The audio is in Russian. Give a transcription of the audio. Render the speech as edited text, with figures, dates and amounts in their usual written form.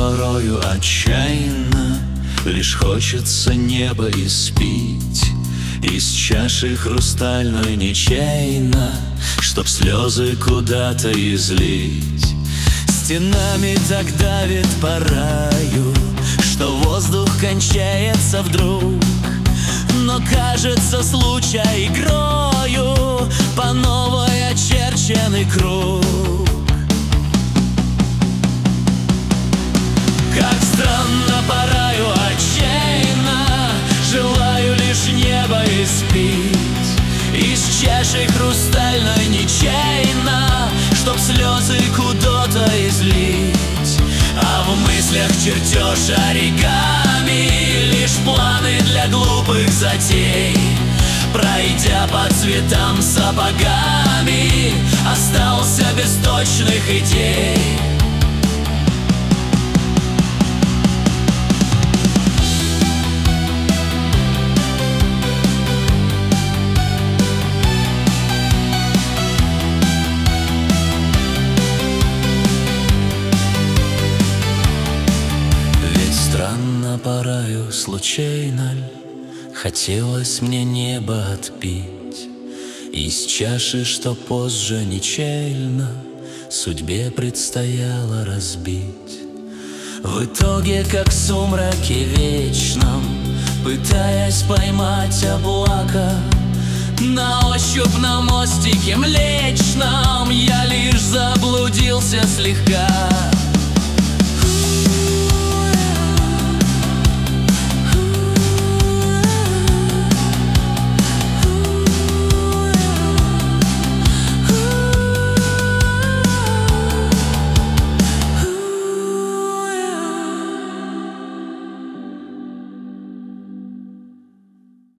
порою отчаянно, лишь хочется неба испить из чаши хрустальной нечаянно, чтоб слезы куда-то излить. Стенами так давит по раю, что воздух кончается вдруг. Но кажется, случай игрою по новой очерченный круг. Как странно по раю отчаянно, желаю лишь небо испить из чаши хрустальной нечаянно, чтоб слезы куда-то излить. А в мыслях чертеж оригами, лишь планы для глупых затей. Пройдя по цветам сапогами, остался без точных идей. Странно по раю случайно хотелось мне небо отпить из чаши, что позже нечаянно судьбе предстояло разбить. В итоге, как в сумраке вечном, пытаясь поймать облака, на ощупь на мостике млечном я лишь заблудился слегка.